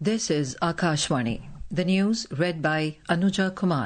This is Akashvani. The news read by Anuja Kumar.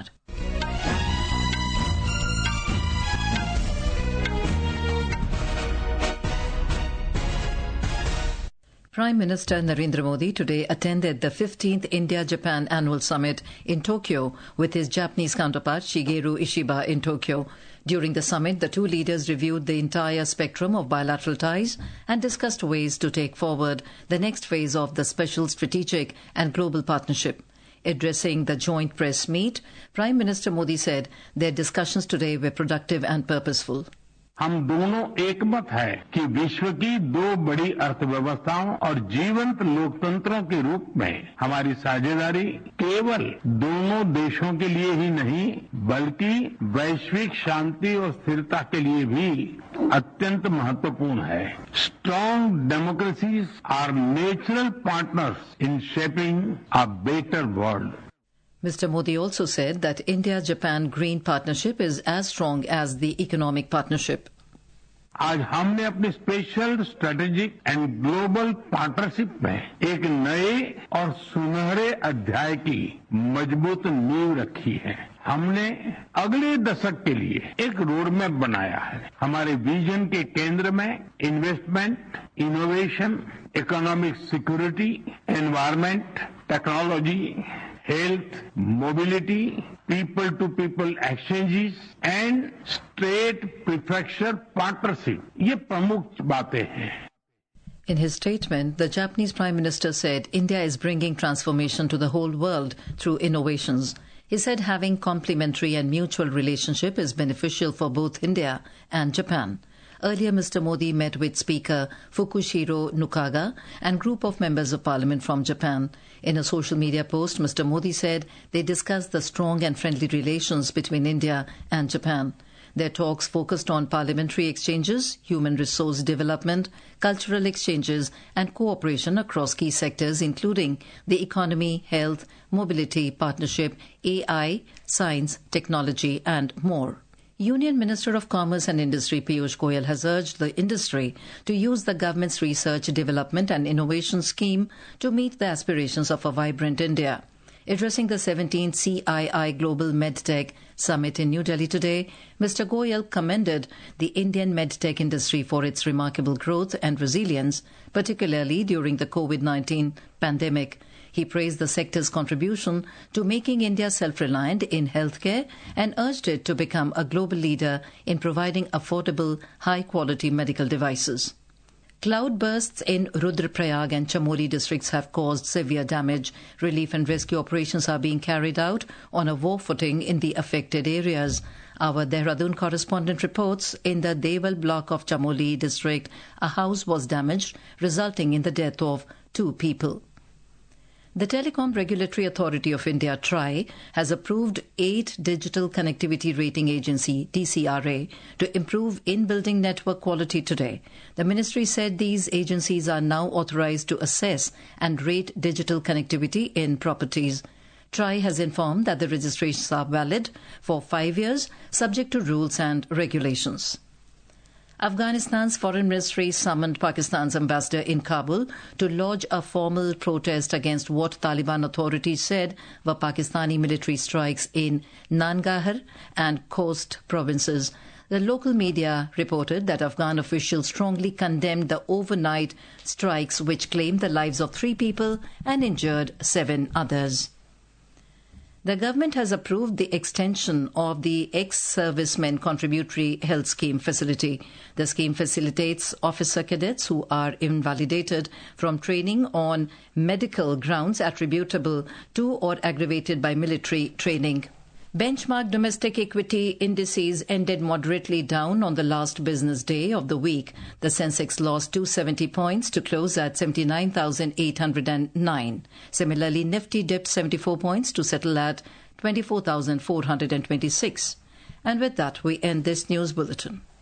Prime Minister Narendra Modi today attended the 15th India-Japan Annual Summit in Tokyo with his Japanese counterpart Shigeru Ishiba in Tokyo. During the summit, the two leaders reviewed the entire spectrum of bilateral ties and discussed ways to take forward the next phase of the special strategic and global partnership. Addressing the joint press meet, Prime Minister Modi said their discussions today were productive and purposeful. हम दोनों एकमत है कि विश्व की दो बड़ी अर्थव्यवस्थाओं और जीवंत लोकतंत्रों के रूप में हमारी साझेदारी केवल दोनों देशों के लिए ही नहीं बल्कि वैश्विक शांति और स्थिरता के लिए भी अत्यंत महत्वपूर्ण है. Strong democracies are natural partners in shaping a better world. Mr. Modi also said that India-Japan Green Partnership is as strong as the economic partnership. आज हमने अपनी special strategic and global partnership में एक नए और सुनहरे अध्याय की मजबूत नींव रखी है. हमने अगले दशक के लिए एक रोड मैप बनाया है. हमारे विजन के केंद्र में investment, innovation, economic security, environment, technology, health, mobility, people-to-people exchanges and state prefecture partnership. ये प्रमुख बातें हैं. In his statement, the Japanese Prime Minister said India is bringing transformation to the whole world through innovations. He said having complementary and mutual relationship is beneficial for both India and Japan. Earlier, Mr. Modi met with Speaker Fukushiro Nukaga and group of members of parliament from Japan. In a social media post, Mr. Modi said they discussed the strong and friendly relations between India and Japan. Their talks focused on parliamentary exchanges, human resource development, cultural exchanges and cooperation across key sectors including the economy, health, mobility, partnership, AI, science, technology and more. Union Minister of Commerce and Industry Piyush Goyal has urged the industry to use the government's Research, Development and Innovation Scheme to meet the aspirations of a vibrant India. Addressing the 17th CII Global MedTech Summit in New Delhi today, Mr. Goyal commended the Indian medtech industry for its remarkable growth and resilience, particularly during the COVID-19 pandemic. He praised the sector's contribution to making India self-reliant in healthcare and urged it to become a global leader in providing affordable, high-quality medical devices. Cloud bursts in Rudraprayag and Chamoli districts have caused severe damage. Relief and rescue operations are being carried out on a war footing in the affected areas. Our Dehradun correspondent reports in the Deval block of Chamoli district, a house was damaged, resulting in the death of 2 people. The Telecom Regulatory Authority of India, TRAI, has approved 8 Digital Connectivity Rating Agency, DCRA, to improve in-building network quality today. The ministry said these agencies are now authorized to assess and rate digital connectivity in properties. TRAI has informed that the registrations are valid for 5 years, subject to rules and regulations. Afghanistan's foreign ministry summoned Pakistan's ambassador in Kabul to lodge a formal protest against what Taliban authorities said were Pakistani military strikes in Nangarhar and Khost provinces. The local media reported that Afghan officials strongly condemned the overnight strikes which claimed the lives of 3 people and injured 7 others. The government has approved the extension of the ex-servicemen contributory health scheme facility. The scheme facilitates officer cadets who are invalidated from training on medical grounds attributable to or aggravated by military training. Benchmark domestic equity indices ended moderately down on the last business day of the week. The Sensex lost 270 points to close at 79,809. Similarly, Nifty dipped 74 points to settle at 24,426. And with that, we end this news bulletin.